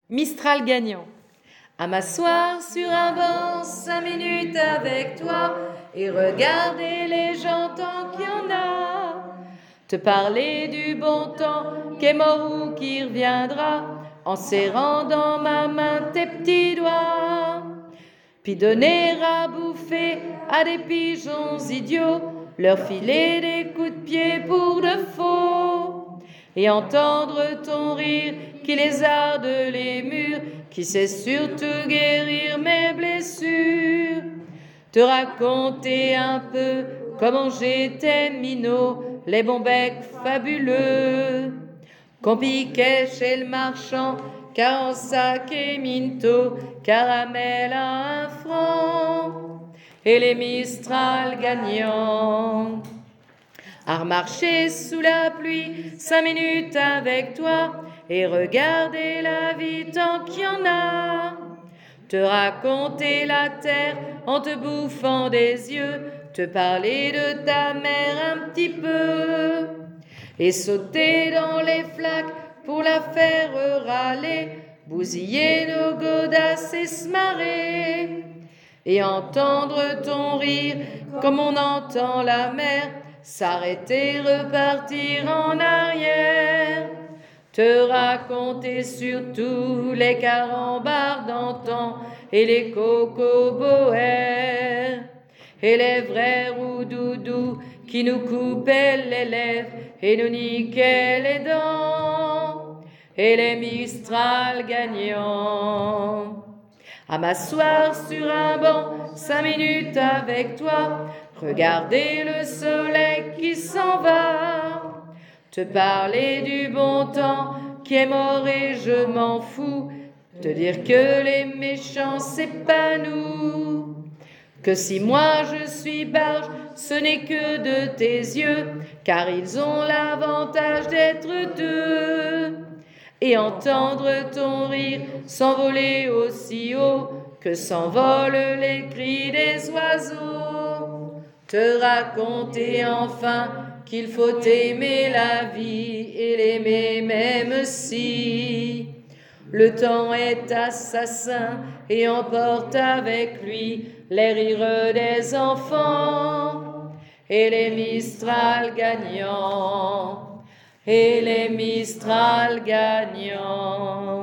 Mistral gagnant. À m'asseoir sur un banc 5 minutes avec toi et regarder les gens tant qu'il y en a. Te parler du bon temps qui est mort ou qui reviendra en serrant dans ma main tes petits doigts. Puis donner à bouffer à des pigeons idiots, leur filer des coups de pied pour de faux. Et entendre ton rire qui lézarde les murs, qui sait surtout guérir mes blessures. Te raconter un peu comment j'étais minot, les bons becs fabuleux qu'on piquait chez le marchand, car en sac et minto, caramel à 1 franc, et les Mistral gagnants. À remarcher sous la pluie 5 minutes avec toi et regarder la vie tant qu'il y en a. Te raconter la terre en te bouffant des yeux, te parler de ta mère un petit peu et sauter dans les flaques pour la faire râler, bousiller nos godasses et se marrer et entendre ton rire comme on entend la mer s'arrêter, repartir en arrière. Te raconter surtout les carambars d'antan et les cocoboères et les vrais roudoudous qui nous coupaient les lèvres et nous niquaient les dents et les Mistral gagnants. À m'asseoir sur un banc 5 minutes avec toi, regarder le soleil qui s'en va, te parler du bon temps qui est mort et je m'en fous, te dire que les méchants c'est pas nous, que si moi je suis barge, ce n'est que de tes yeux, car ils ont l'avantage d'être deux, et entendre ton rire s'envoler aussi haut que s'envolent les cris des oiseaux. Te raconter enfin qu'il faut aimer la vie et l'aimer même si le temps est assassin et emporte avec lui les rires des enfants et les Mistral gagnants. Et les Mistral gagnants.